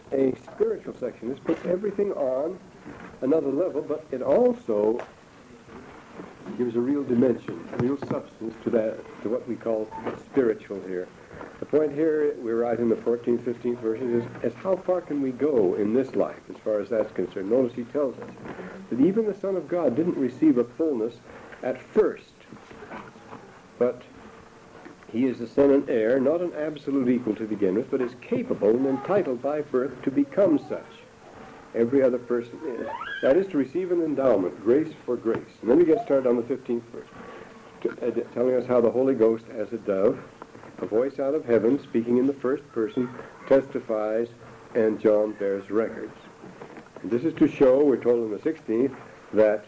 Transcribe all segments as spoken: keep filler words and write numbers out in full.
a spiritual section. This puts everything on another level, but it also gives a real dimension, a real substance to that, to what we call spiritual here. The point here, we're right in the fourteenth, fifteenth verses, is, is how far can we go in this life as far as that's concerned. Notice he tells us that even the Son of God didn't receive a fullness at first, but he is the son and heir, not an absolute equal to begin with, but is capable and entitled by birth to become such. Every other person is. That is to receive an endowment, grace for grace. And then we get started on the fifteenth verse, to, uh, telling us how the Holy Ghost, as a dove, a voice out of heaven, speaking in the first person, testifies, and John bears records. And this is to show, we're told in the sixteenth, that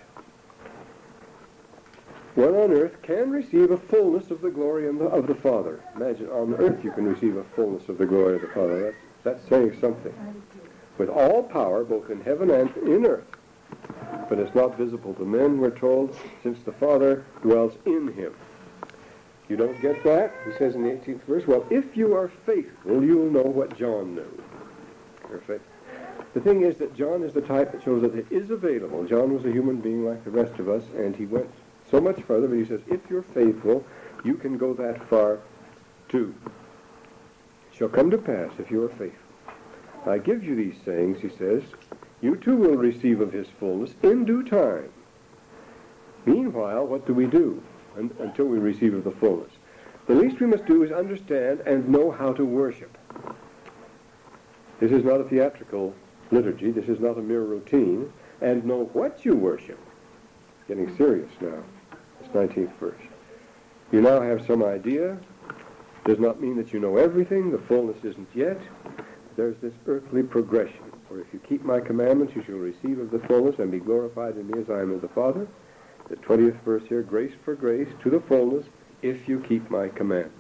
one on earth can receive a fullness of the glory of the, of the Father. Imagine, on earth you can receive a fullness of the glory of the Father. That's, that's saying something. With all power, both in heaven and in earth. But it's not visible to men, we're told, since the Father dwells in him. You don't get that? He says in the eighteenth verse, well, if you are faithful, you'll know what John knew. Perfect. The thing is that John is the type that shows that it is available. John was a human being like the rest of us, and he went so much further, but he says, if you're faithful, you can go that far too. It shall come to pass if you are faithful. I give you these sayings, he says, you too will receive of his fullness in due time. Meanwhile, what do we do un- until we receive of the fullness? The least we must do is understand and know how to worship. This is not a theatrical liturgy. This is not a mere routine. And know what you worship. Getting serious now. This nineteenth verse. You now have some idea. Does not mean that you know everything. The fullness isn't yet. There's this earthly progression. For if you keep my commandments, you shall receive of the fullness and be glorified in me as I am of the Father. The twentieth verse here, grace for grace to the fullness, if you keep my commandments.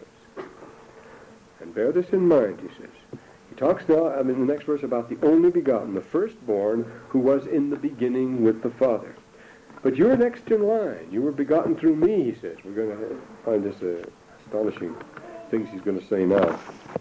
And bear this in mind, he says. He talks now, I mean, in the next verse about the only begotten, the firstborn, who was in the beginning with the Father. But you're next in line. You were begotten through me, he says. We're going to find this uh, astonishing things he's going to say now.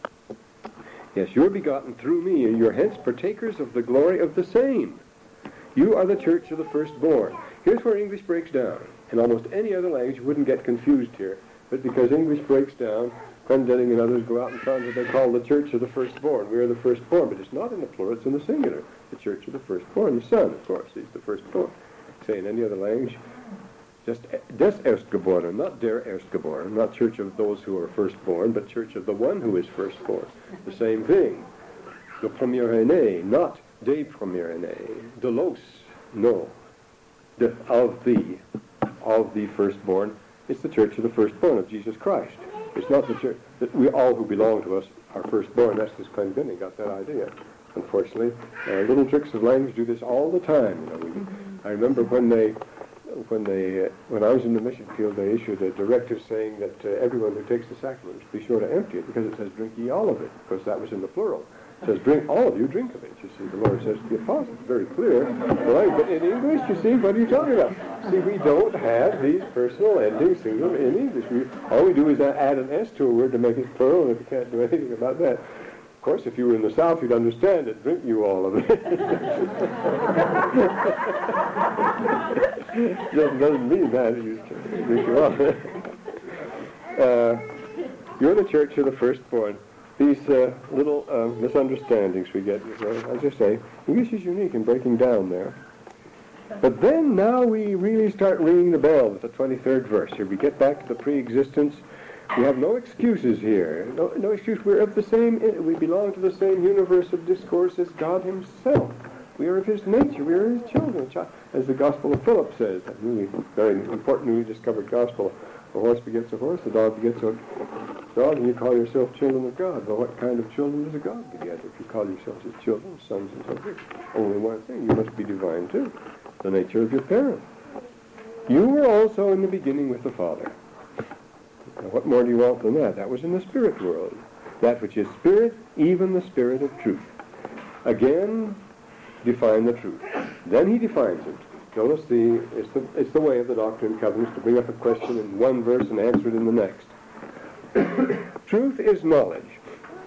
Yes, you're begotten through me, and you're hence partakers of the glory of the same. You are the church of the firstborn. Here's where English breaks down. In almost any other language, you wouldn't get confused here. But because English breaks down, Clendenning and others go out and find what they call the church of the firstborn. We are the firstborn, but it's not in the plural, it's in the singular. The church of the firstborn. The Son, of course, is the firstborn. Say in any other language, just des Erstgeborenen, not der Erstgeborenen, not church of those who are firstborn, but church of the one who is firstborn. The same thing. Le premier né, not de premier né. De los, no. De, of the, of the firstborn. It's the church of the firstborn of Jesus Christ. It's not the church that we all who belong to us are firstborn. That's this Clendenning got that idea. Unfortunately, uh, little tricks of language do this all the time. You know, we, I remember when they, when they, uh, when I was in the mission field, they issued a directive saying that uh, everyone who takes the sacraments be sure to empty it, because it says, "Drink ye all of it," because that was in the plural. It says, "Drink all of you, drink of it." You see, the Lord says to the apostles, very clear. Right? But in English, you see, what are you talking about? See, we don't have these personal endings singular in English. We, all we do is add an S to a word to make it plural, and if you can't do anything about that. Of course, if you were in the South, you'd understand it. Drink you all of it. Just doesn't mean that. You drink you all. uh, you're the church of the firstborn. These uh, little uh, misunderstandings we get, uh, as I say, English is unique in breaking down there. But then now we really start ringing the bell with the twenty-third verse. Here we get back to the pre-existence. We have no excuses here. No, no excuse. We're of the same, we belong to the same universe of discourse as God himself. We are of his nature. We are his children. As the Gospel of Philip says, that really very important newly discovered gospel. A horse begets a horse, a dog begets a dog, and you call yourself children of God. Well, what kind of children does a God beget? If you call yourselves his children, sons and so forth, only one thing, you must be divine too. The nature of your parent. You were also in the beginning with the Father. Now, what more do you want than that? That was in the spirit world. That which is spirit, even the spirit of truth. Again, define the truth. Then he defines it. Notice the it's, the it's the way of the Doctrine and Covenants to bring up a question in one verse and answer it in the next. Truth is knowledge.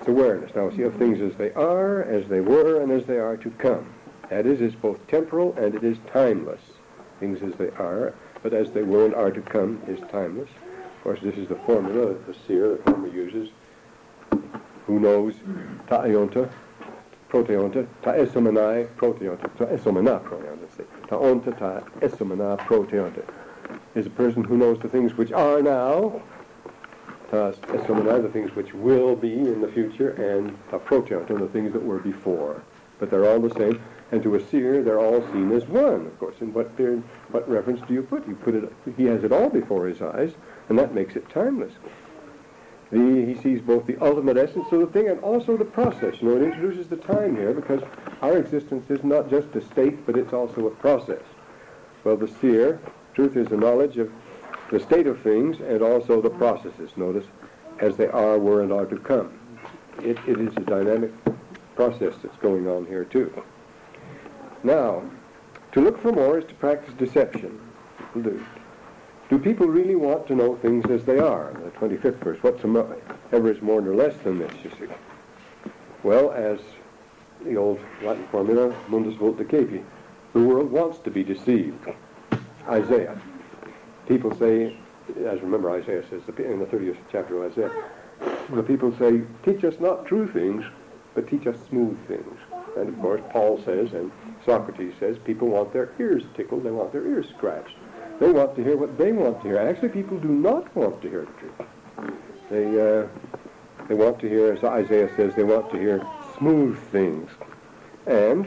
It's awareness. Now, see, of things as they are, as they were, and as they are to come. That is, it's both temporal and it is timeless. Things as they are, but as they were and are to come is timeless. Of course, this is the formula that the seer, the farmer, uses. Who knows? Ta eonta, proteonta, ta esomenai, proteonta. Ta esomena, proteonta. Ta onta, ta esomena, proteonta. Is a person who knows the things which are now, ta esomena, the things which will be in the future, and ta proteonta, the things that were before. But they're all the same. And to a seer, they're all seen as one, of course. And what, what reference do you put? You put it. He has it all before his eyes, and that makes it timeless. The, he sees both the ultimate essence of the thing and also the process. You know, it introduces the time here because our existence is not just a state, but it's also a process. Well, the seer, truth is a knowledge of the state of things and also the processes. Notice, as they are, were, and are to come. It, it is a dynamic process that's going on here too. Now, to look for more is to practice deception. Do. Do people really want to know things as they are? The twenty-fifth verse, whatsoever is more nor less than this, you see. Well, as the old Latin formula, mundus vult decepi, the world wants to be deceived. Isaiah. People say, as remember Isaiah says in the thirtieth chapter of Isaiah, the people say, teach us not true things, but teach us smooth things. And of course, Paul says, and Socrates says, people want their ears tickled, they want their ears scratched. They want to hear what they want to hear. Actually, people do not want to hear the truth. They, uh, they want to hear, as Isaiah says, they want to hear smooth things. And,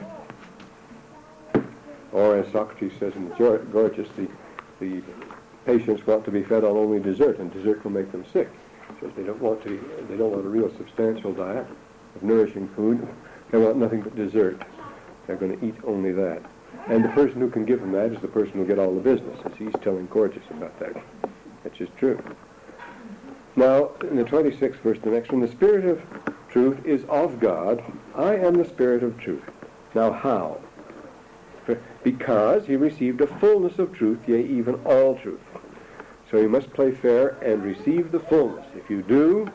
or as Socrates says in the Gorgias, the, the patients want to be fed on only dessert, and dessert will make them sick. He says they don't want to, they don't want a real substantial diet of nourishing food. They want nothing but dessert. They're going to eat only that. And the person who can give them that is the person who will get all the business, as he's telling Gorgias about that, which is true. Now, in the twenty-sixth verse, the next one, the Spirit of truth is of God. I am the Spirit of truth. Now, how? Because he received a fullness of truth, yea, even all truth. So you must play fair and receive the fullness. If you do,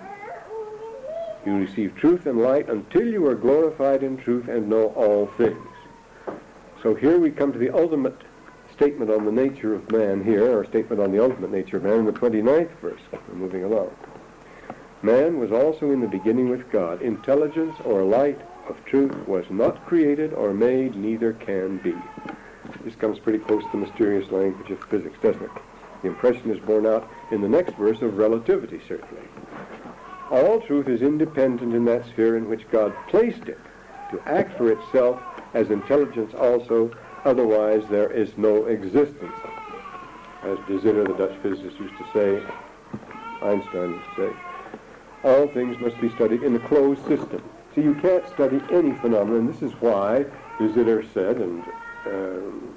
you receive truth and light until you are glorified in truth and know all things. So here we come to the ultimate statement on the nature of man here, or statement on the ultimate nature of man in the twenty-ninth verse. We're moving along. Man was also in the beginning with God. Intelligence or light of truth was not created or made, neither can be. This comes pretty close to the mysterious language of physics, doesn't it? The impression is borne out in the next verse of relativity, certainly. All truth is independent in that sphere in which God placed it, to act for itself as intelligence also, otherwise there is no existence. As de Sitter, the Dutch physicist, used to say, Einstein used to say, all things must be studied in a closed system. So you can't study any phenomenon. This is why de Sitter said, and um,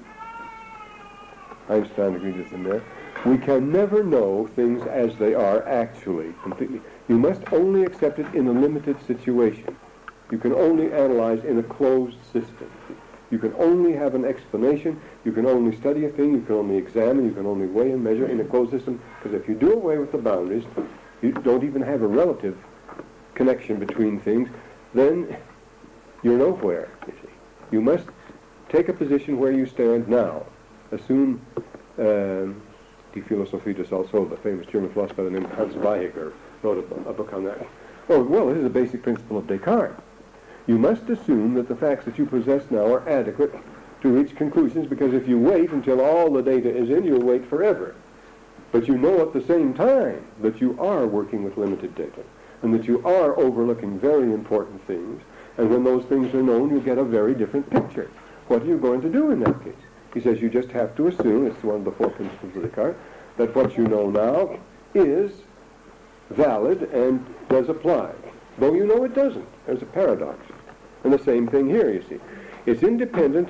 Einstein agreed with him there, we can never know things as they are actually, completely. You must only accept it in a limited situation. You can only analyze in a closed system. You can only have an explanation. You can only study a thing. You can only examine. You can only weigh and measure in a closed system. Because if you do away with the boundaries, you don't even have a relative connection between things, then you're nowhere, you see. You must take a position where you stand now. Assume um, Die Philosophie des Sols, the famous German philosopher named Hans Weihegger wrote a, a book on that. Oh, well, this is a basic principle of Descartes. You must assume that the facts that you possess now are adequate to reach conclusions, because if you wait until all the data is in, you'll wait forever. But you know at the same time that you are working with limited data, and that you are overlooking very important things, and when those things are known, you get a very different picture. What are you going to do in that case? He says you just have to assume, it's one of the four principles of Descartes, that what you know now is valid and does apply, though you know it doesn't. There's a paradox. And the same thing here, you see. It's independent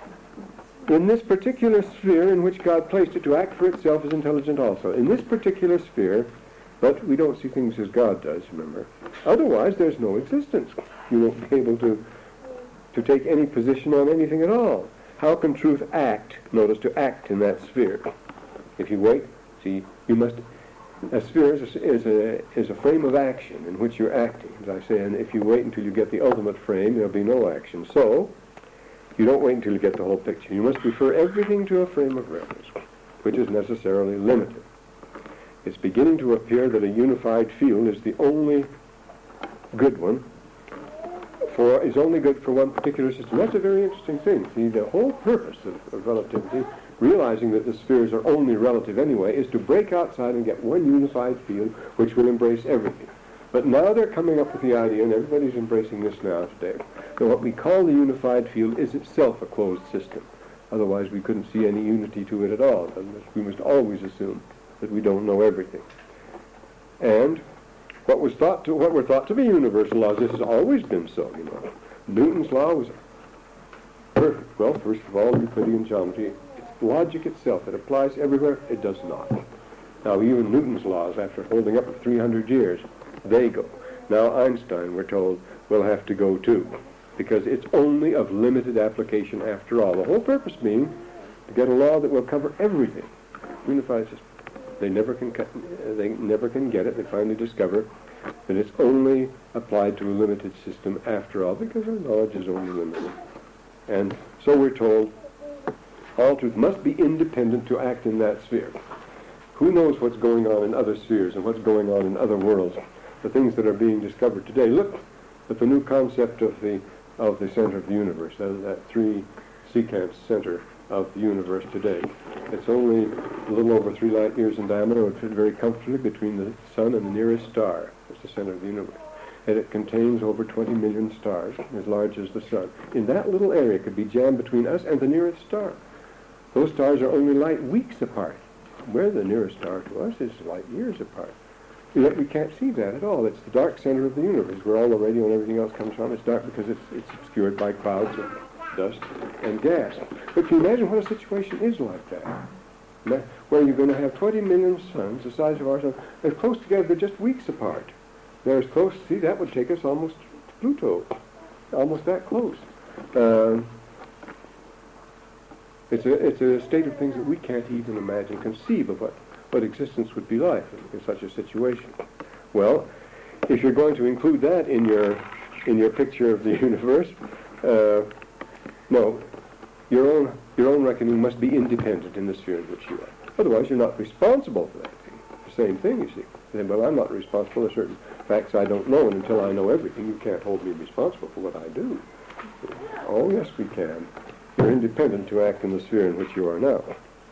in this particular sphere in which God placed it to act for itself as intelligent also. In this particular sphere, but we don't see things as God does, remember. Otherwise, there's no existence. You won't be able to, to take any position on anything at all. How can truth act, notice, to act in that sphere? If you wait, see, you must, A sphere is a, is a is a frame of action in which you're acting, as I say, and if you wait until you get the ultimate frame, there'll be no action. So, you don't wait until you get the whole picture. You must refer everything to a frame of reference, which is necessarily limited. It's beginning to appear that a unified field is the only good one, for is only good for one particular system. That's a very interesting thing. See, the whole purpose of, of relativity, realizing that the spheres are only relative anyway, is to break outside and get one unified field which will embrace everything. But now they're coming up with the idea, and everybody's embracing this now today, that what we call the unified field is itself a closed system. Otherwise we couldn't see any unity to it at all. And we must always assume that we don't know everything. And what was thought to, what were thought to be universal laws, this has always been so, you know. Newton's law was perfect. Well, first of all, Euclidean geometry, it's logic itself. It applies everywhere. It does not. Now, even Newton's laws, after holding up for three hundred years, they go. Now, Einstein, we're told, will have to go too, because it's only of limited application after all. The whole purpose being to get a law that will cover everything. Unified system. They never can cut, they never can get it. They finally discover that it's only applied to a limited system after all, because our knowledge is only limited. And so we're told all truth must be independent to act in that sphere. Who knows what's going on in other spheres and what's going on in other worlds? The things that are being discovered today. Look at the new concept of the of the center of the universe, that, that three secant center of the universe today. It's only a little over three light years in diameter. It would fit very comfortably between the sun and the nearest star. It's the center of the universe. And it contains over twenty million stars, as large as the sun. In that little area could be jammed between us and the nearest star. Those stars are only light weeks apart. We're the nearest star to us is light years apart. Yet we can't see that at all. It's the dark center of the universe, where all the radio and everything else comes from. It's dark because it's, it's obscured by clouds of dust and gas. But can you imagine what a situation is like that? Where you're going to have twenty million suns, the size of our sun, they're close together, they're just weeks apart. They're as close, see, that would take us almost to Pluto. Almost that close. Um, it's, a, it's a state of things that we can't even imagine, conceive of what, what existence would be like in, in such a situation. Well, if you're going to include that in your, in your picture of the universe, uh, no, your own, your own reckoning must be independent in the sphere in which you are. Otherwise, you're not responsible for that thing. The same thing, you see. Then, well, I'm not responsible for certain facts I don't know, and until I know everything, you can't hold me responsible for what I do. Oh, yes, we can. You're independent to act in the sphere in which you are now.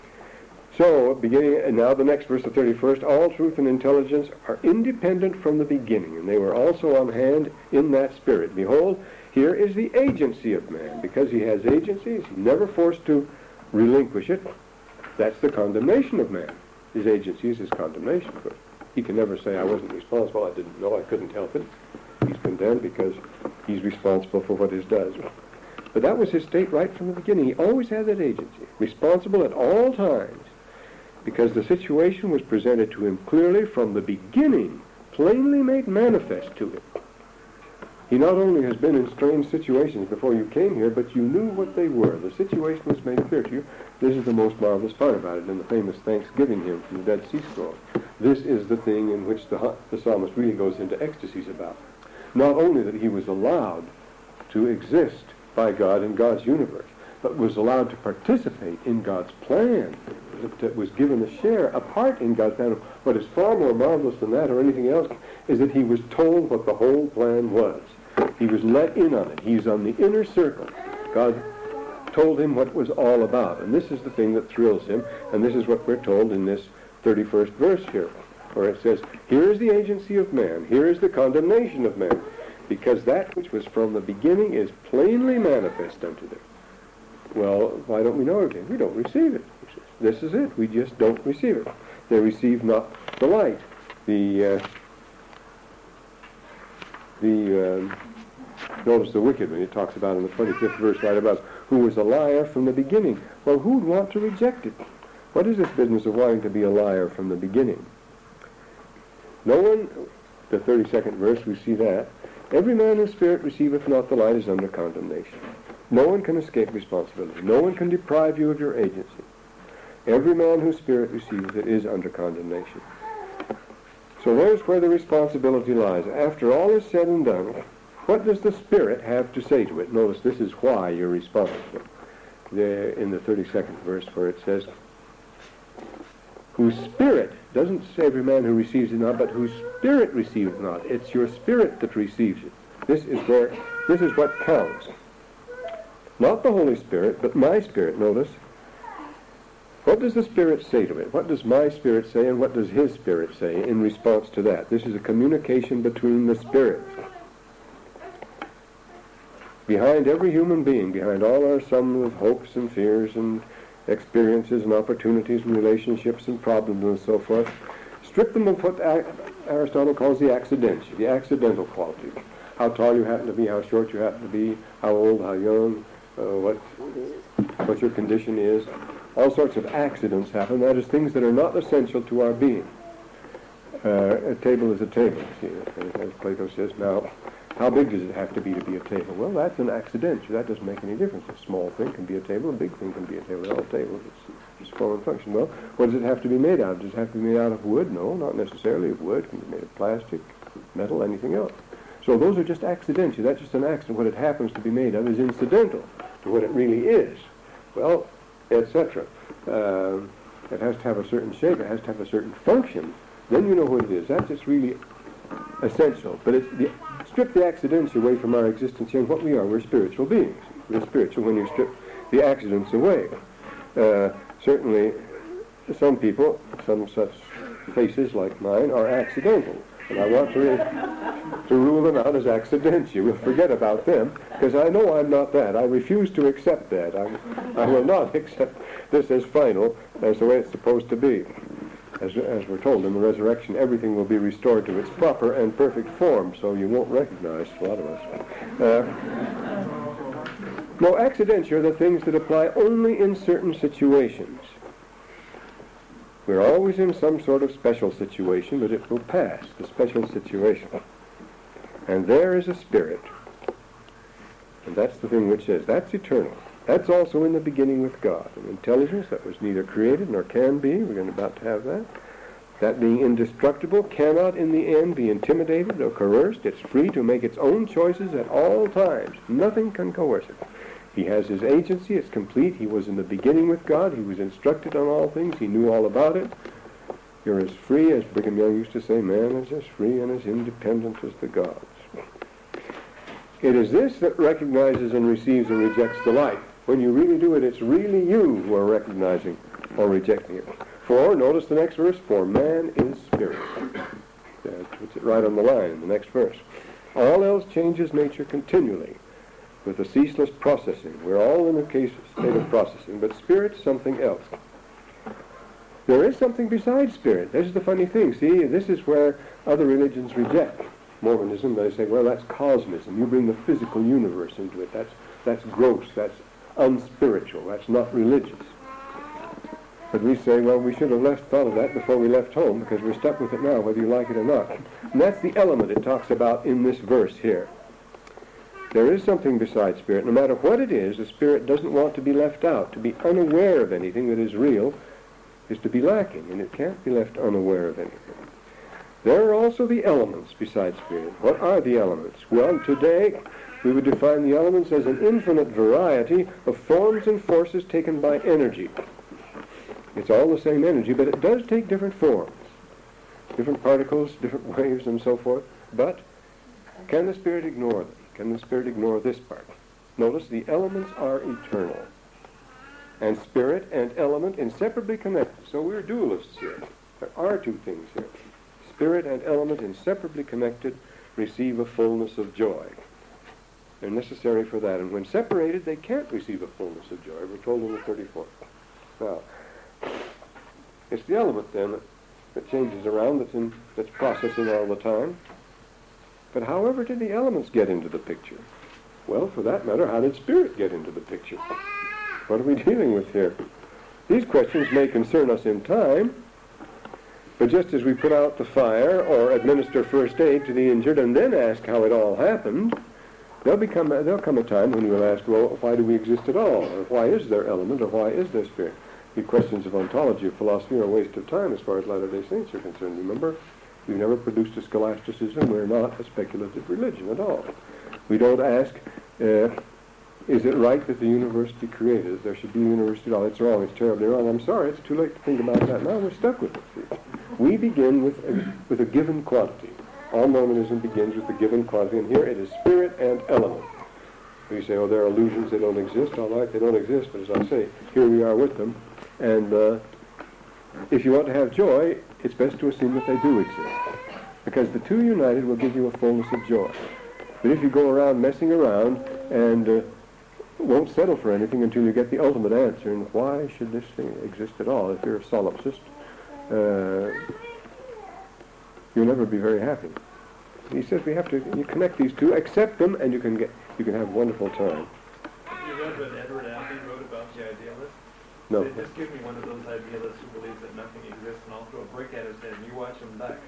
So, beginning, and now the next verse, the thirty-first, all truth and intelligence are independent from the beginning, and they were also on hand in that spirit. Behold, here is the agency of man. Because he has agency, he's never forced to relinquish it. That's the condemnation of man. His agency is his condemnation. But he can never say, I wasn't responsible, I didn't know, I couldn't help it. He's condemned because he's responsible for what he does. But that was his state right from the beginning. He always had that agency, responsible at all times, because the situation was presented to him clearly from the beginning, plainly made manifest to him. He not only has been in strange situations before you came here, but you knew what they were. The situation was made clear to you. This is the most marvelous part about it in the famous Thanksgiving hymn from the Dead Sea Scroll. This is the thing in which the, the psalmist really goes into ecstasies about. Not only that he was allowed to exist by God in God's universe, but was allowed to participate in God's plan, that was given a share, a part in God's plan. What is far more marvelous than that or anything else is that he was told what the whole plan was. He was let in on it. He's on the inner circle. God told him what it was all about. And this is the thing that thrills him, and this is what we're told in this thirty-first verse here, where it says, here is the agency of man, here is the condemnation of man, because that which was from the beginning is plainly manifest unto them. Well, why don't we know everything? We don't receive it. This is it. We just don't receive it. They receive not the light. The, uh, the, um, notice the wicked one. He talks about in the twenty-fifth verse right about who was a liar from the beginning. Well, who would want to reject it? What is this business of wanting to be a liar from the beginning? No one, the thirty-second verse, we see that. Every man whose spirit receiveth not the light is under condemnation. No one can escape responsibility. No one can deprive you of your agency. Every man whose spirit receives it is under condemnation. So there's where the responsibility lies. After all is said and done, what does the Spirit have to say to it? Notice this is why you're responsible. There in the thirty-second verse where it says, whose spirit, doesn't say every man who receives it not, but whose spirit receives it not. It's your spirit that receives it. This is where, this is what counts. Not the Holy Spirit, but my spirit. Notice, what does the Spirit say to it? What does my spirit say, and what does His Spirit say in response to that? This is a communication between the spirits. Behind every human being, behind all our sum of hopes and fears and experiences and opportunities and relationships and problems and so forth, strip them of what Aristotle calls the accidentia, the accidental qualities. How tall you happen to be, how short you happen to be, how old, how young, uh, what, what your condition is. All sorts of accidents happen. That is, things that are not essential to our being. Uh, a table is a table, see, as Plato says. Now, how big does it have to be to be a table? Well, that's an accident. That doesn't make any difference. A small thing can be a table, a big thing can be a table. They're all tables. It's just form and function. Well, what does it have to be made out of? Does it have to be made out of wood? No, not necessarily of wood. It can be made of plastic, metal, anything else. So those are just accidents. That's just an accident. What it happens to be made of is incidental to what it really is. Well, et cetera. Uh, it has to have a certain shape. It has to have a certain function. Then you know what it is. That's just really essential. But it's the, strip the accidents away from our existence here, and what we are, we're spiritual beings. We're spiritual when you strip the accidents away. Uh, certainly, some people, some such faces like mine, are accidental. And I want to, to rule them out as accidentia. We'll forget about them, because I know I'm not that. I refuse to accept that. I, I will not accept this as final, as the way it's supposed to be. As, as we're told in the resurrection, everything will be restored to its proper and perfect form, so you won't recognize a lot of us. Uh, no, accidentia are the things that apply only in certain situations. We're always in some sort of special situation, but it will pass, the special situation. And there is a spirit. And that's the thing which is. That's eternal. That's also in the beginning with God. An intelligence that was neither created nor can be. We're going about to have that. That being indestructible cannot in the end be intimidated or coerced. It's free to make its own choices at all times. Nothing can coerce it. He has his agency. It's complete. He was in the beginning with God. He was instructed on all things. He knew all about it. You're as free, as Brigham Young used to say, man is as free and as independent as the gods. It is this that recognizes and receives and rejects the light. When you really do it, it's really you who are recognizing or rejecting it. For, notice the next verse, for man is spirit. That puts it right on the line in the next verse. All else changes nature continually with a ceaseless processing. We're all in a case state of processing, but spirit's something else. There is something besides spirit. This is the funny thing. See, this is where other religions reject Mormonism. They say, well, that's cosmism. You bring the physical universe into it. That's, that's gross. That's unspiritual. That's not religious. But we say, well, we should have left thought of that before we left home, because we're stuck with it now, whether you like it or not. And that's the element it talks about in this verse here. There is something besides spirit. No matter what it is, the spirit doesn't want to be left out. To be unaware of anything that is real is to be lacking, and it can't be left unaware of anything. There are also the elements besides spirit. What are the elements? Well, today we would define the elements as an infinite variety of forms and forces taken by energy. It's all the same energy, but it does take different forms, different particles, different waves, and so forth. But can the spirit ignore them? Can the spirit ignore this part? Notice the elements are eternal, and spirit and element inseparably connected. So we're dualists here. There are two things here. Spirit and element inseparably connected receive a fullness of joy. They're necessary for that. And when separated, they can't receive a fullness of joy. We're told in the thirty-fourth. Now, it's the element, then, that, that changes around, that's, in, that's processing all the time. But however did the elements get into the picture? Well, for that matter, how did spirit get into the picture? What are we dealing with here? These questions may concern us in time, but just as we put out the fire or administer first aid to the injured and then ask how it all happened, there'll, become, there'll come a time when we'll ask, well, why do we exist at all? Or why is there element? Or why is there spirit? The questions of ontology, of philosophy, are a waste of time as far as Latter-day Saints are concerned. Remember, We've never produced a scholasticism. We're not a speculative religion at all. We don't ask, uh, is it right that the universe be created? There should be a universe at all. It's wrong. It's terribly wrong. I'm sorry. It's too late to think about that now. We're stuck with it. See? We begin with a, with a given quantity. All Mormonism begins with a given quantity, and here it is spirit and element. We say, oh, they're illusions. They don't exist. All right, they don't exist. But as I say, here we are with them. And uh, if you want to have joy, it's best to assume that they do exist. Because the two united will give you a fullness of joy. But if you go around messing around and uh, won't settle for anything until you get the ultimate answer, and why should this thing exist at all? If you're a solipsist, uh, you'll never be very happy. He says we have to you connect these two, accept them, and you can get you can have a wonderful time. You read what Edward Albee wrote about the idealist? No. They just give me one of those idealists who believes that nothing exists, and I'll throw a brick at his head, and you watch him die.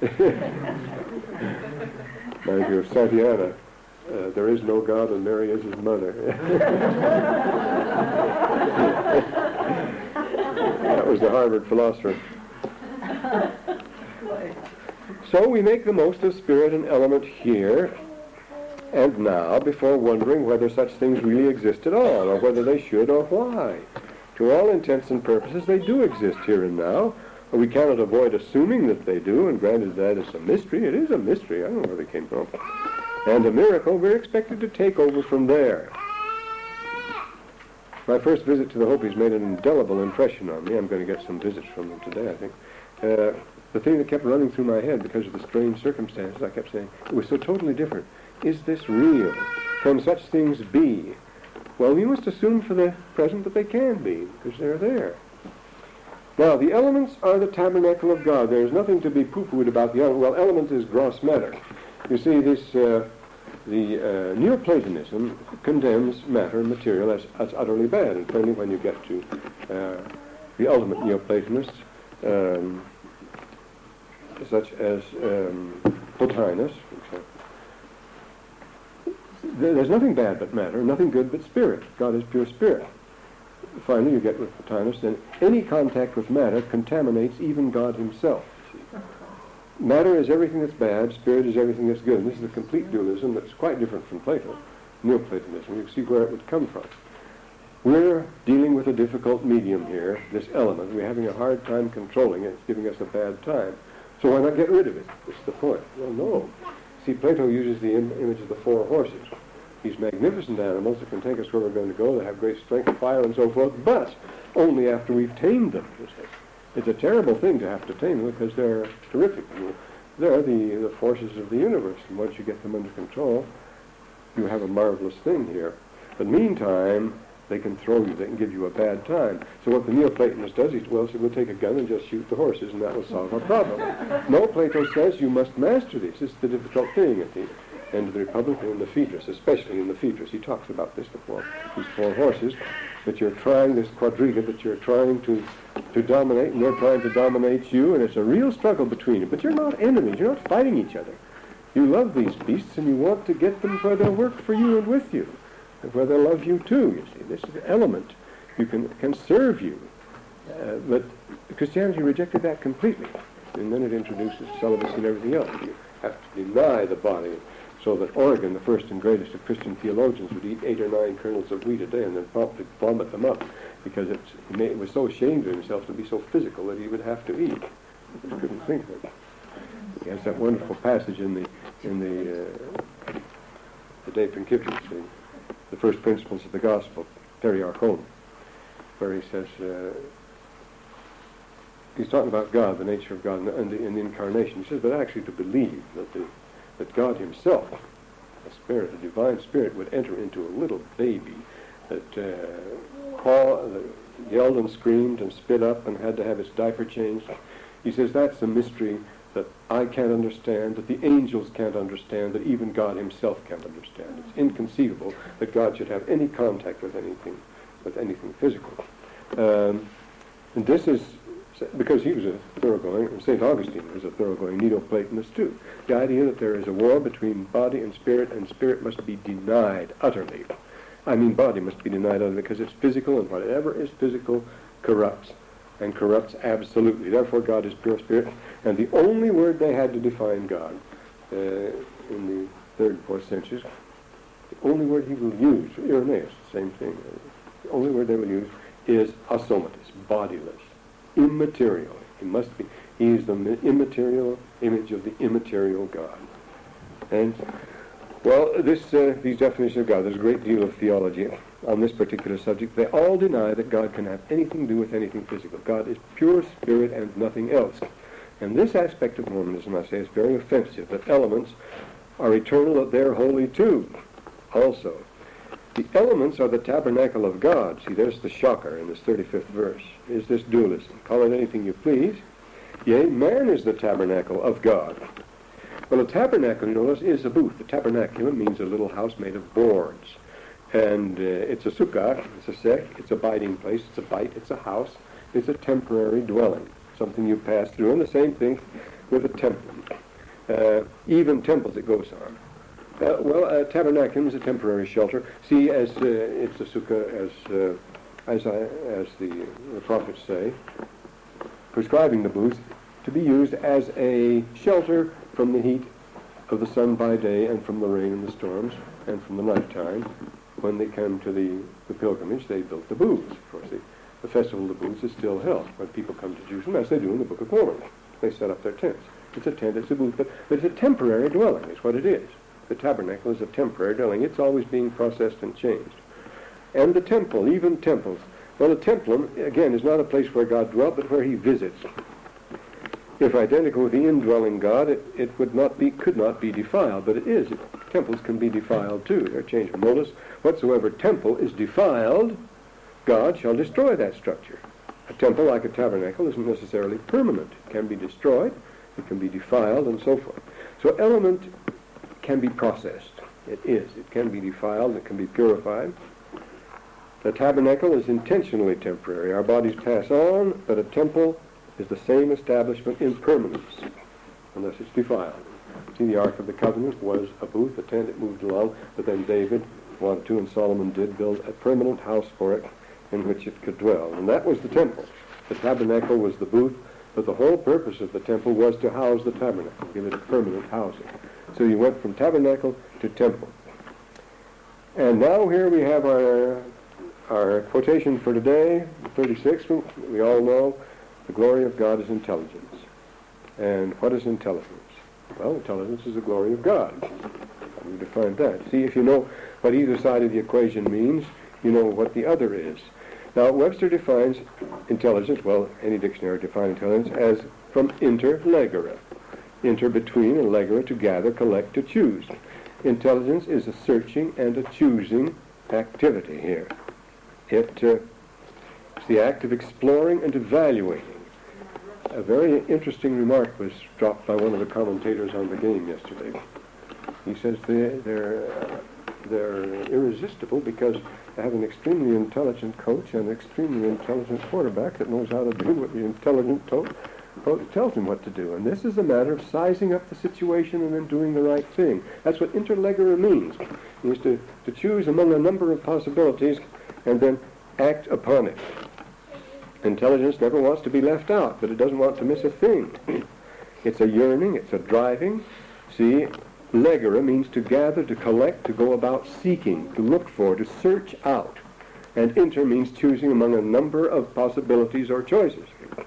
Mind you, of Santayana, uh, there is no God, and Mary is his mother. That was the Harvard philosopher. So we make the most of spirit and element here and now before wondering whether such things really exist at all, or whether they should, or why. To all intents and purposes, they do exist here and now. We cannot avoid assuming that they do, and granted that is a mystery. It is a mystery. I don't know where they came from. And a miracle we're expected to take over from there. My first visit to the Hopis made an indelible impression on me. I'm going to get some visits from them today, I think. Uh, the thing that kept running through my head because of the strange circumstances, I kept saying, it was so totally different. Is this real? Can such things be? Well, we must assume for the present that they can be, because they're there. Now, the elements are the tabernacle of God. There's nothing to be poo-pooed about the element. Well, element is gross matter. You see, this uh, the uh, Neoplatonism condemns matter and material as, as utterly bad. And finally, when you get to uh, the ultimate Neoplatonists, um, such as um, Plotinus, there's nothing bad but matter, nothing good but spirit. God is pure spirit. Finally, you get with Plotinus, then any contact with matter contaminates even God himself. Matter is everything that's bad, spirit is everything that's good. And this is a complete dualism that's quite different from Plato, Neoplatonism. You see where it would come from. We're dealing with a difficult medium here, this element. We're having a hard time controlling it. It's giving us a bad time. So why not get rid of it? That's the point. Well, no. See, Plato uses the Im- image of the four horses. These magnificent animals that can take us where we're going to go, they have great strength, fire, and so forth, but only after we've tamed them, you see. It's a terrible thing to have to tame them because they're terrific. They're the, the forces of the universe, and once you get them under control, you have a marvelous thing here. But meantime, they can throw you, they can give you a bad time. So what the Neoplatonist does, he well, so we'll take a gun and just shoot the horses, and that will solve our problem. No, Plato says you must master this. This is the difficult thing at the end of the Republic and in the Phaedrus, especially in the Phaedrus. He talks about this before, these four horses, that you're trying, this quadriga, that you're trying to, to dominate, and they're trying to dominate you, and it's a real struggle between you. But you're not enemies. You're not fighting each other. You love these beasts, and you want to get them where they'll work for you and with you, and where they'll love you too, you see. This is an element. You can, can serve you. Uh, but Christianity rejected that completely. And then it introduces celibacy and everything else. You have to deny the body. So that Origen, the first and greatest of Christian theologians, would eat eight or nine kernels of wheat a day and then promptly vomit them up because it's, he made, was so ashamed of himself to be so physical that he would have to eat. He just couldn't think of it. He has that wonderful passage in the in the uh, the De Principiis, the, the first principles of the gospel, Periarchon, where he says uh, he's talking about God, the nature of God, and the, and the, and the incarnation. He says, but actually to believe that the that God himself, a spirit, a divine spirit, would enter into a little baby that uh, called, uh, yelled and screamed and spit up and had to have its diaper changed. He says that's a mystery that I can't understand, that the angels can't understand, that even God himself can't understand. It's inconceivable that God should have any contact with anything, with anything physical. Um, and this is because he was a thoroughgoing, and Saint Augustine was a thoroughgoing Neoplatonist too. The idea that there is a war between body and spirit, and spirit must be denied utterly. I mean, body must be denied utterly because it's physical, and whatever is physical corrupts. and corrupts absolutely. Therefore, God is pure spirit. And the only word they had to define God uh, in the third and fourth centuries, the only word he will use, Irenaeus, same thing, the only word they will use is asomatus, bodiless, immaterial. He must be, he is the immaterial image of the immaterial God. And, well, this, uh, these definitions of God, there's a great deal of theology on this particular subject. They all deny that God can have anything to do with anything physical. God is pure spirit and nothing else. And this aspect of Mormonism, I say, is very offensive, that elements are eternal, that they're holy too, also. The elements are the tabernacle of God. See, there's the shocker in this thirty-fifth verse. Is this dualism? Call it anything you please. Yea, man is the tabernacle of God. Well, a tabernacle, you notice, is a booth. The tabernaculum means a little house made of boards. And uh, it's a sukkah, it's a sek, it's a abiding place, it's a bite, it's a house, it's a temporary dwelling, something you pass through. And the same thing with a temple. Uh, even temples, it goes on. Uh, well, a tabernaculum is a temporary shelter. See, as uh, it's a sukkah, as uh, as, I, as the, the prophets say, prescribing the booth to be used as a shelter from the heat of the sun by day and from the rain and the storms and from the nighttime. When they came to the, the pilgrimage, they built the booths. Of course, the, the festival of the booths is still held when people come to Jerusalem, as they do in the Book of Mormon. They set up their tents. It's a tent, it's a booth, but, but it's a temporary dwelling, is what it is. The tabernacle is a temporary dwelling. It's always being processed and changed. And the temple, even temples. Well, the temple, again, is not a place where God dwelt, but where he visits. If identical with the indwelling God, it, it would not be, could not be defiled, but it is. It, temples can be defiled too. They're changed. Notice, whatsoever temple is defiled, God shall destroy that structure. A temple, like a tabernacle, isn't necessarily permanent. It can be destroyed, it can be defiled, and so forth. So element can be processed. It is. It can be defiled, it can be purified. The tabernacle is intentionally temporary. Our bodies pass on, but a temple is the same establishment in permanence, unless it's defiled. See, the Ark of the Covenant was a booth, a tent, it moved along, but then David wanted to, and Solomon did, build a permanent house for it in which it could dwell. And that was the temple. The tabernacle was the booth, but the whole purpose of the temple was to house the tabernacle, give it a permanent housing. So you went from tabernacle to temple. And now here we have our our quotation for today, the thirty-sixth. We all know the glory of God is intelligence. And what is intelligence? Well, intelligence is the glory of God. How do you define that? See, if you know what either side of the equation means, you know what the other is. Now, Webster defines intelligence, well, any dictionary defines intelligence, as from inter legere. Inter between and legere, to gather, collect, to choose. Intelligence is a searching and a choosing activity here. It uh, is the act of exploring and evaluating. A very interesting remark was dropped by one of the commentators on the game yesterday. He says they, they're, uh, they're irresistible because they have an extremely intelligent coach and an extremely intelligent quarterback that knows how to do what the intelligent to- coach tells him what to do. And this is a matter of sizing up the situation and then doing the right thing. That's what interlegere means. It means to, to choose among a number of possibilities and then act upon it. Intelligence never wants to be left out, but it doesn't want to miss a thing. It's a yearning, it's a driving. See, legere means to gather, to collect, to go about seeking, to look for, to search out. And inter means choosing among a number of possibilities or choices.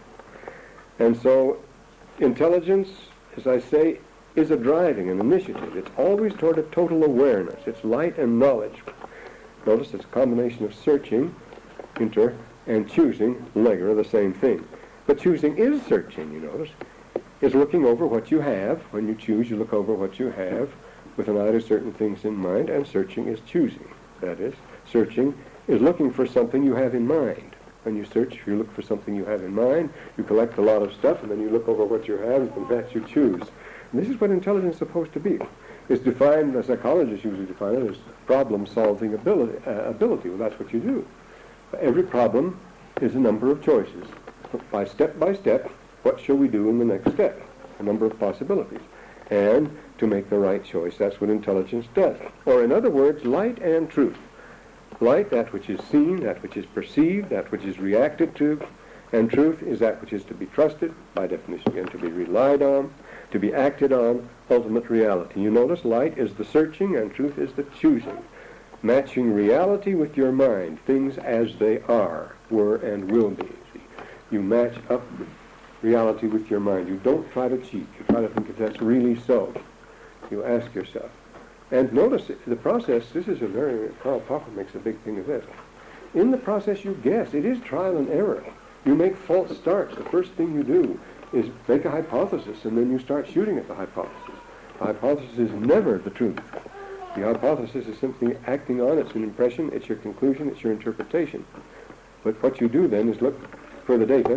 And so, intelligence, as I say, is a driving, an initiative. It's always toward a total awareness. It's light and knowledge. Notice it's a combination of searching, inter, and choosing, legere, the same thing. But choosing is searching, you notice. Is looking over what you have. When you choose, you look over what you have with an eye to certain things in mind, and searching is choosing. That is, searching is looking for something you have in mind. When you search, you look for something you have in mind, you collect a lot of stuff, and then you look over what you have, and from that you choose. And this is what intelligence is supposed to be. It's defined, the psychologists usually define it as problem-solving ability. Uh, ability. Well, that's what you do. Every problem is a number of choices. By step by step, what shall we do in the next step? A number of possibilities. And to make the right choice, that's what intelligence does. Or in other words, light and truth. Light, that which is seen, that which is perceived, that which is reacted to, And truth is that which is to be trusted, by definition again, to be relied on, to be acted on, ultimate reality. You notice light is the searching and truth is the choosing. Matching reality with your mind, things as they are, were, and will be. See? You match up reality with your mind. You don't try to cheat. You try to think if that's really so. You ask yourself. And notice the process, this is a very, Karl Popper makes a big thing of this. In the process you guess. It is trial and error. You make false starts. The first thing you do is make a hypothesis, and then you start shooting at the hypothesis. The hypothesis is never the truth. The hypothesis is simply acting on, it's an impression, it's your conclusion, it's your interpretation. But what you do then is look for the data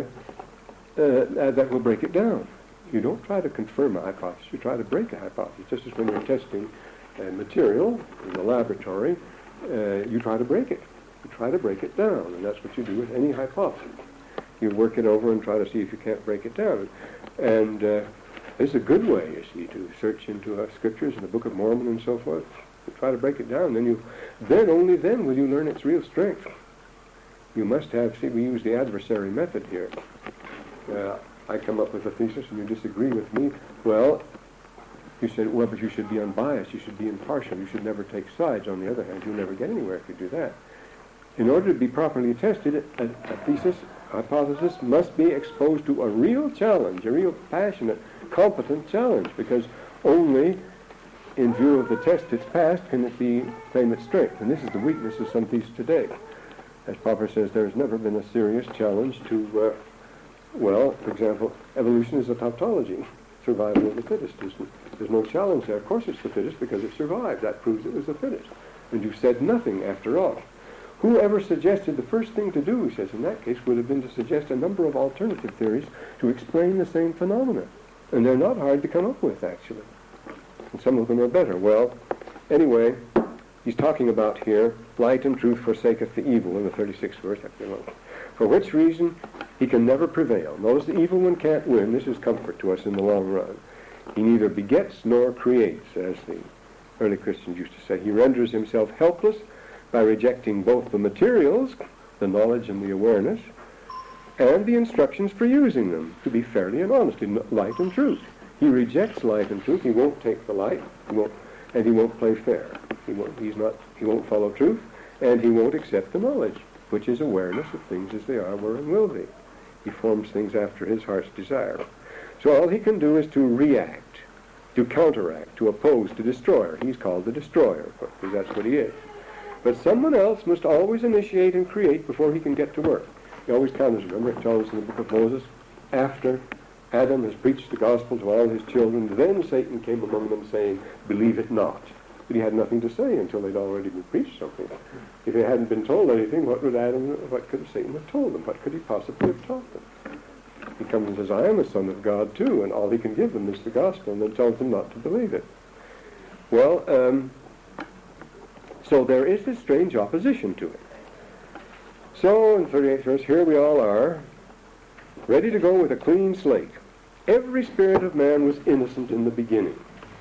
uh, that will break it down. You don't try to confirm a hypothesis, you try to break a hypothesis. Just as when you're testing uh, material in the laboratory, uh, you try to break it. You try to break it down, and that's what you do with any hypothesis. You work it over and try to see if you can't break it down. And uh, it's a good way, you see, to search into uh, scriptures and the Book of Mormon and so forth. You try to break it down, then you, then only then will you learn its real strength. You must have, see, we use the adversary method here. Uh, I come up with a thesis and you disagree with me. Well, you said, well, but you should be unbiased, you should be impartial, you should never take sides. On the other hand, you'll never get anywhere if you do that. In order to be properly tested, a, a thesis, hypothesis must be exposed to a real challenge, a real passionate, competent challenge, because only in view of the test it's passed can it be claim its strength. And this is the weakness of some theses today. As Popper says, there has never been a serious challenge to, uh, well, for example, evolution is a tautology, survival of the fittest. There's, there's no challenge there. Of course it's the fittest because it survived. That proves it was the fittest. And you've said nothing after all. Whoever suggested the first thing to do, he says, in that case, would have been to suggest a number of alternative theories to explain the same phenomena. And they're not hard to come up with, actually. And some of them are better. Well, anyway, he's talking about here, light and truth forsaketh the evil, in the thirty-sixth verse. For which reason he can never prevail. Notice the evil one can't win. This is comfort to us in the long run. He neither begets nor creates, as the early Christians used to say. He renders himself helpless by rejecting both the materials, the knowledge and the awareness, and the instructions for using them, to be fairly and honest in light and truth. He rejects light and truth. He won't take the light, he won't, and he won't play fair. He won't, he's not, he won't follow truth, and he won't accept the knowledge, which is awareness of things as they are, were, and will be. He forms things after his heart's desire. So all he can do is to react, to counteract, to oppose, to destroy. He's called the destroyer, because that's what he is. But someone else must always initiate and create before he can get to work. He always counts, remember, it tells us in the book of Moses, after Adam has preached the gospel to all his children, then Satan came among them saying, believe it not. But he had nothing to say until they'd already been preached something. If he hadn't been told anything, what would Adam, what could Satan have told them? What could he possibly have taught them? He comes and says, I am the Son of God too, and all he can give them is the gospel, and then tells them not to believe it. Well, um, so there is this strange opposition to it. So in the thirty-eighth verse, here we all are, ready to go with a clean slate. Every spirit of man was innocent in the beginning.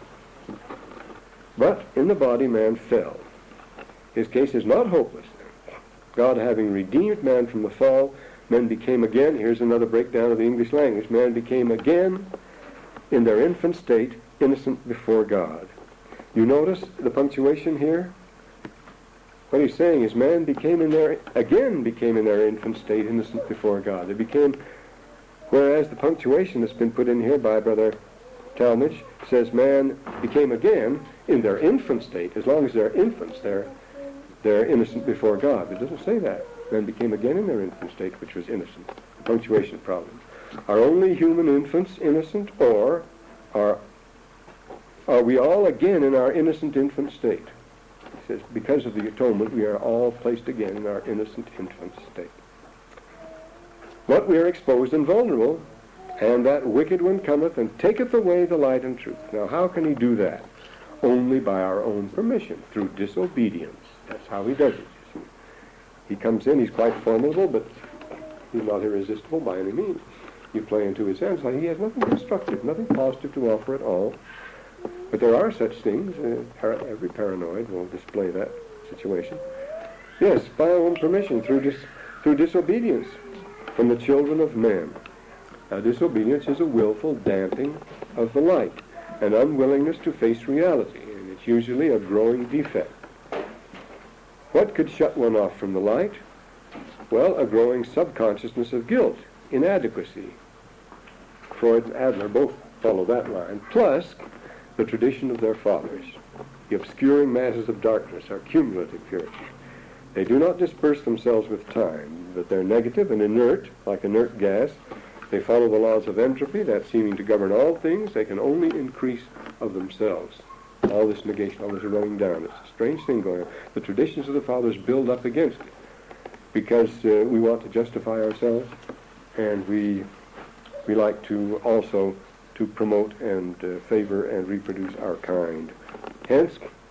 But in the body man fell. His case is not hopeless. God having redeemed man from the fall, men became again, here's another breakdown of the English language, man became again in their infant state innocent before God. You notice the punctuation here? What he's saying is man became in their, again became in their infant state innocent before God. They became, whereas the punctuation that's been put in here by Brother Talmage says man became again in their infant state. As long as they're infants, they're, they're innocent before God. It doesn't say that. Man became again in their infant state, which was innocent. The punctuation problem. Are only human infants innocent, or are, are we all again in our innocent infant state? He says, because of the atonement, we are all placed again in our innocent infant state. But we are exposed and vulnerable, and that wicked one cometh and taketh away the light and truth. Now, how can he do that? Only by our own permission, through disobedience. That's how he does it. You see. He comes in, he's quite formidable, but he's not irresistible by any means. You play into his hands. He has nothing constructive, nothing positive to offer at all. But there are such things. Uh, para- every paranoid will display that situation. Yes, by our own permission, through dis- through disobedience. from the children of men. Now, disobedience is a willful damping of the light, an unwillingness to face reality, and it's usually a growing defect. What could shut one off from the light? Well, a growing subconsciousness of guilt, inadequacy. Freud and Adler both follow that line, plus the tradition of their fathers. The obscuring masses of darkness are cumulative here. They do not disperse themselves with time, but they're negative and inert, like inert gas. They follow the laws of entropy, that seeming to govern all things. They can only increase of themselves. All this negation, all this running down. It's a strange thing going on. The traditions of the fathers build up against it because uh, we want to justify ourselves, and we we like to also to promote and uh, favor and reproduce our kind. Hence,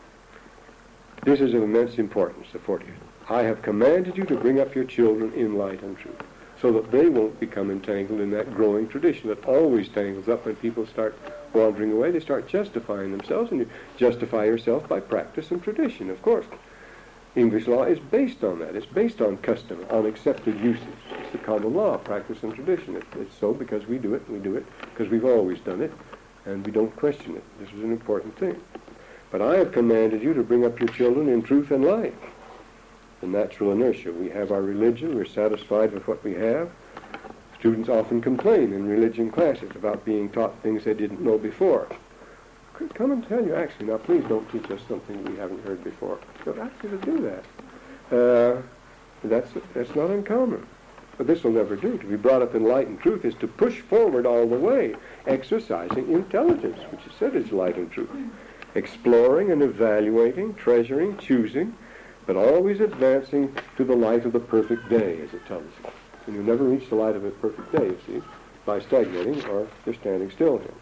this is of immense importance, the fortieth. I have commanded you to bring up your children in light and truth, so that they won't become entangled in that growing tradition that always tangles up when people start wandering away. They start justifying themselves, and you justify yourself by practice and tradition, of course. English law is based on that. It's based on custom, on accepted usage. It's the common law, practice and tradition. It, it's so because we do it, we do it because we've always done it, and we don't question it. This is an important thing. But I have commanded you to bring up your children in truth and light. The natural inertia. We have our religion. We're satisfied with what we have. Students often complain in religion classes about being taught things they didn't know before. Could come and tell you, actually, now please don't teach us something we haven't heard before. You'll actually to do that. Uh, that's, that's not uncommon. But this will never do. To be brought up in light and truth is to push forward all the way, exercising intelligence, which is said is light and truth. Exploring and evaluating, treasuring, choosing, but always advancing to the light of the perfect day, as it tells us. And you never reach the light of a perfect day, you see, by stagnating or just standing still here.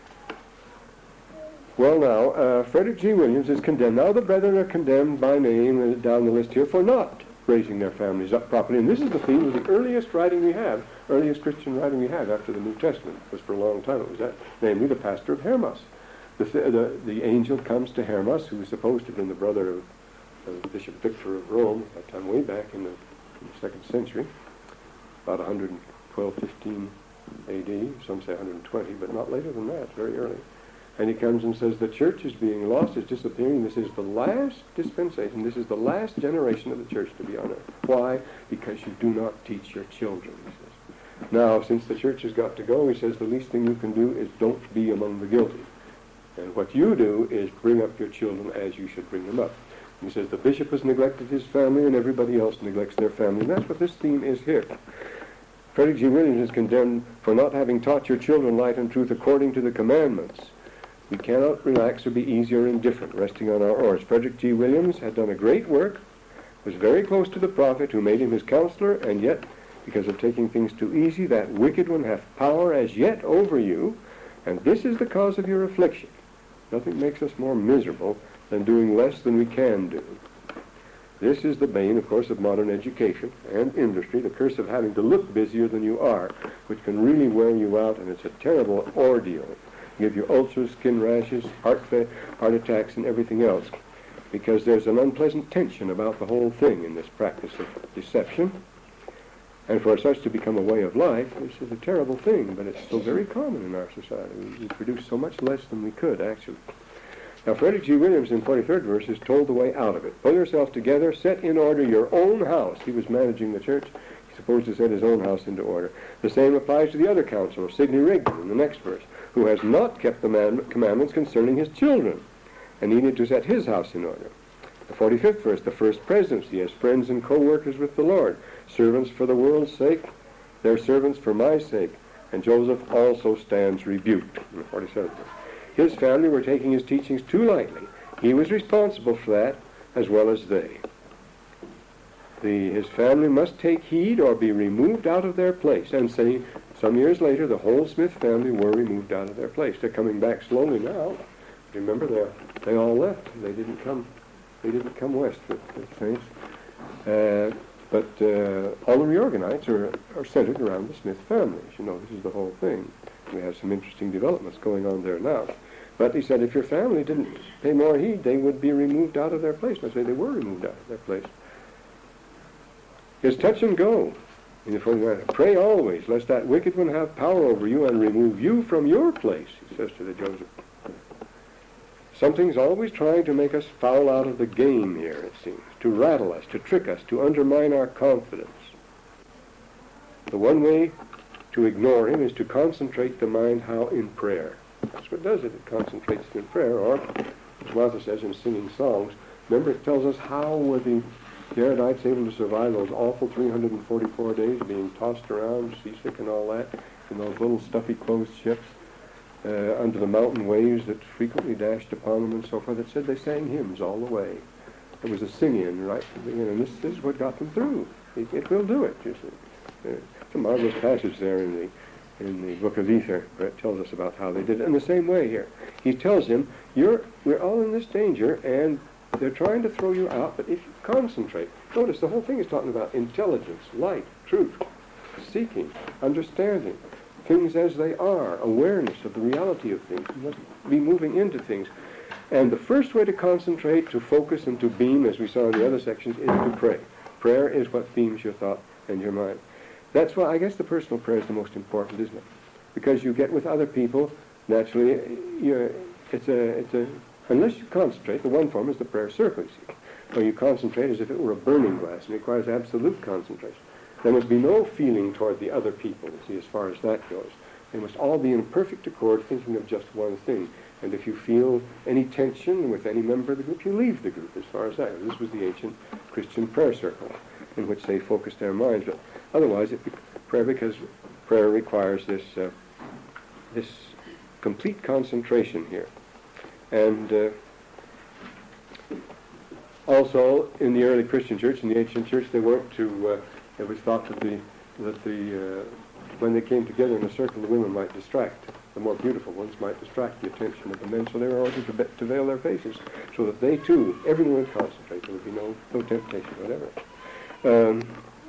Well, now, uh, Frederick G. Williams is condemned. Now the brethren are condemned by name uh, down the list here for not raising their families up properly. And this is the theme of the earliest writing we have, earliest Christian writing we have after the New Testament. It was for a long time. It was that, namely the pastor of Hermas. The, the, the angel comes to Hermas, who was supposed to have been the brother of uh, Bishop Victor of Rome, at that time way back in the, in the second century, about one twelve, fifteen A D, some say one hundred twenty, but not later than that, very early. And he comes and says, the church is being lost, it's disappearing. This is the last dispensation. This is the last generation of the church to be on earth. Why? Because you do not teach your children, he says. Now, since the church has got to go, he says, the least thing you can do is don't be among the guilty. And what you do is bring up your children as you should bring them up. He says, the bishop has neglected his family and everybody else neglects their family. And that's what this theme is here. Frederick G. Williams is condemned for not having taught your children light and truth according to the commandments. We cannot relax or be easy or indifferent, resting on our oars. Frederick G. Williams had done a great work, was very close to the prophet who made him his counselor, and yet, because of taking things too easy, that wicked one hath power as yet over you, and this is the cause of your affliction. Nothing makes us more miserable than doing less than we can do. This is the bane, of course, of modern education and industry, the curse of having to look busier than you are, which can really wear you out, and it's a terrible ordeal. Give you ulcers, skin rashes, heart, fa- heart attacks, and everything else, because there's an unpleasant tension about the whole thing in this practice of deception. And for such to become a way of life, this is a terrible thing, but it's still very common in our society. We, we produce so much less than we could, actually. Now, Frederick G. Williams in forty-third verse is told the way out of it. Pull yourself together, set in order your own house. He was managing the church. He's supposed to set his own house into order. The same applies to the other counselor, Sidney Rigdon, in the next verse, who has not kept the man- commandments concerning his children, and needed to set his house in order. The forty-fifth verse, the first presidency, as friends and co-workers with the Lord, servants for the world's sake, they're servants for my sake. And Joseph also stands rebuked, in the forty-seventh verse. His family were taking his teachings too lightly. He was responsible for that, as well as they. The, his family must take heed or be removed out of their place. And say, some years later, the whole Smith family were removed out of their place. They're coming back slowly now. Remember, they they all left. They didn't come. They didn't come west with, with saints. Uh, but uh, all the Reorganites are, are centered around the Smith family. You know, this is the whole thing. We have some interesting developments going on there now. But he said, if your family didn't pay more heed, they would be removed out of their place. And I say they were removed out of their place. It's touch and go. In the forty-ninth, pray always, lest that wicked one have power over you and remove you from your place, he says to the Joseph. Something's always trying to make us foul out of the game here, it seems, to rattle us, to trick us, to undermine our confidence. The one way to ignore him is to concentrate the mind how in prayer. That's what does it. It concentrates it in prayer, or, as Martha says, in singing songs. Remember, it tells us how were the Jaredites able to survive those awful three hundred forty-four days being tossed around, seasick and all that, in those little stuffy closed ships uh, under the mountain waves that frequently dashed upon them and so forth. It said they sang hymns all the way. It was a singing right from the beginning, and this, this is what got them through. It, it will do it, you see. Uh, it's a marvelous passage there in the in the book of Ether, where it tells us about how they did it. In the same way here, he tells him, "You're we're all in this danger, and they're trying to throw you out, but if you concentrate," notice the whole thing is talking about intelligence, light, truth, seeking, understanding, things as they are, awareness of the reality of things. You must be moving into things. And the first way to concentrate, to focus, and to beam, as we saw in the other sections, is to pray. Prayer is what beams your thought and your mind. That's why I guess the personal prayer is the most important, isn't it? Because you get with other people, naturally, you're, it's a, it's a, unless you concentrate, the one form is the prayer circle, you see, where you concentrate as if it were a burning glass, and it requires absolute concentration. There must be no feeling toward the other people, you see, as far as that goes. They must all be in perfect accord, thinking of just one thing. And if you feel any tension with any member of the group, you leave the group as far as that goes. This was the ancient Christian prayer circle in which they focused their minds. But otherwise, it be prayer, because prayer requires this uh, this complete concentration here. And uh, also, in the early Christian church, in the ancient church, they weren't to. Uh, it was thought that the that the uh, when they came together in a circle, the women might distract. The more beautiful ones might distract the attention of the men, so they were ordered to, be, to veil their faces, so that they too, everyone would concentrate. There would be no no temptation, whatever. Um,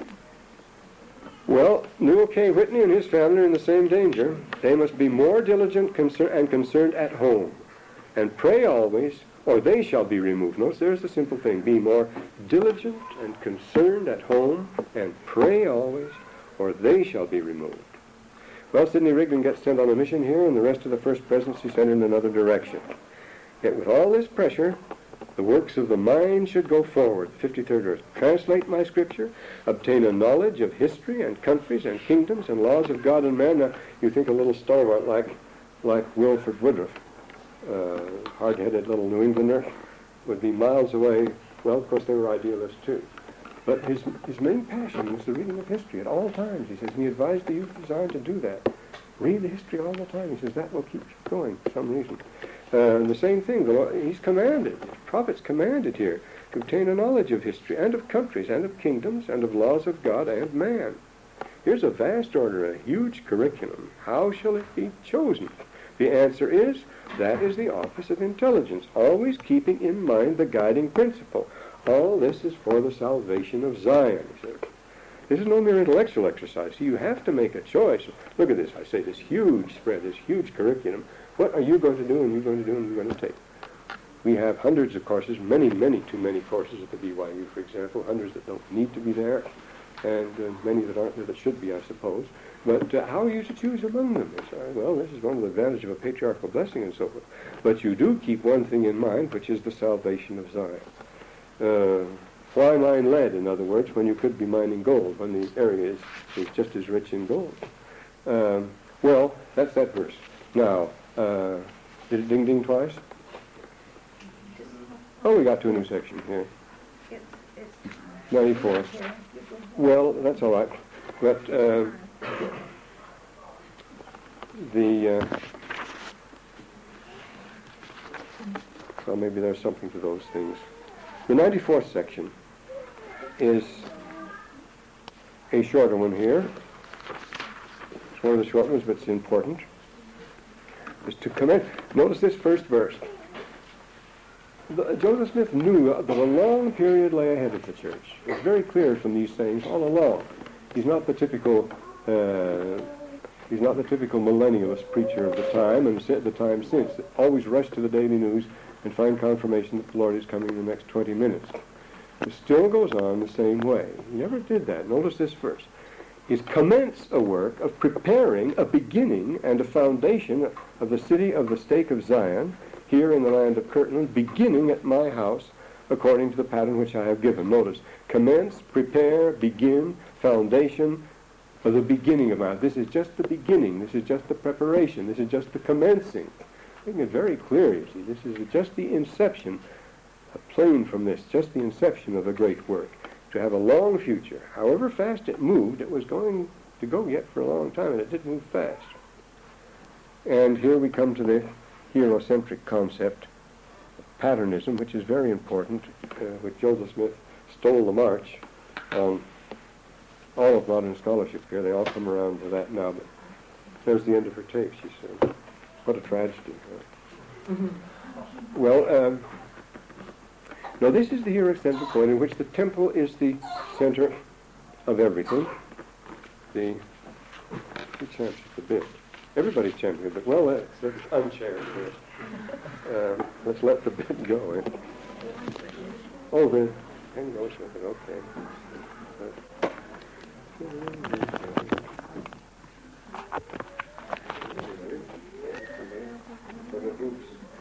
well, Newell K. Whitney and his family are in the same danger. They must be more diligent concern, and concerned at home, and pray always, or they shall be removed. Notice there's the simple thing. Be more diligent and concerned at home, and pray always, or they shall be removed. Well, Sidney Rigdon gets sent on a mission here, and the rest of the First Presidency sent in another direction. Yet with all this pressure, the works of the mind should go forward. fifty-third verse. Translate my scripture, obtain a knowledge of history and countries and kingdoms and laws of God and man. Now, you think a little stalwart like like Wilford Woodruff, uh, hard-headed little New Englander, would be miles away. Well, of course, they were idealists too. But his his main passion was the reading of history at all times. He says, and he advised the youth of Zion to do that. Read the history all the time. He says, that will keep you going for some reason. Uh, and the same thing, the Lord, he's commanded, the prophets commanded here, to obtain a knowledge of history and of countries and of kingdoms and of laws of God and man. Here's a vast order, a huge curriculum. How shall it be chosen? The answer is, that is the office of intelligence, always keeping in mind the guiding principle. All this is for the salvation of Zion, he says. This is no mere intellectual exercise. See, you have to make a choice. Look at this, I say, this huge spread, this huge curriculum. What are you going to do, and you're going to do, and you're going to take? We have hundreds of courses, many, many too many courses at the B Y U, for example, hundreds that don't need to be there, and uh, many that aren't there that should be, I suppose. But uh, how are you to choose among them? It's, uh, well, this is one of the advantages of a patriarchal blessing and so forth. But you do keep one thing in mind, which is the salvation of Zion. Uh, why mine lead, in other words, when you could be mining gold, when the area is, is just as rich in gold? Um, well, that's that verse. Now, uh, did it ding ding twice? Oh, we got to a new section here. It's, it's ninety-four. Well, that's all right. But uh, the... Uh, well, maybe there's something to those things. The ninety-fourth section is a shorter one here. It's one of the short ones, but it's important. Is to commence. Notice this first verse. The, Joseph Smith knew that a long period lay ahead of the church. It's very clear from these sayings all along. He's not the typical. Uh, he's not the typical millennialist preacher of the time and the time since. Always rush to the daily news and find confirmation that the Lord is coming in the next twenty minutes. It still goes on the same way. He never did that. Notice this verse. is commence a work of preparing a beginning and a foundation of the city of the stake of Zion, here in the land of Kirtland, beginning at my house, according to the pattern which I have given. Notice, commence, prepare, begin, foundation of the beginning of my house. This is just the beginning. This is just the preparation. This is just the commencing. Making it very clear, you see. This is just the inception, plain from this, just the inception of a great work. To have a long future. However fast it moved, it was going to go yet for a long time, and it did move fast. And here we come to the heliocentric concept of patternism, which is very important, uh, which Joseph Smith stole the march on all of modern scholarship here. They all come around to that now, but there's the end of her tape, she said. What a tragedy. Huh? Mm-hmm. Well, um, now this is the heliocentric point in which the temple is the center of everything. The, who champs the bit? Everybody's champing the bit. Well, let's, let's unchair it. Uh, let's let the bit go. Eh? Oh, the pen goes with it. Okay. Uh, oops.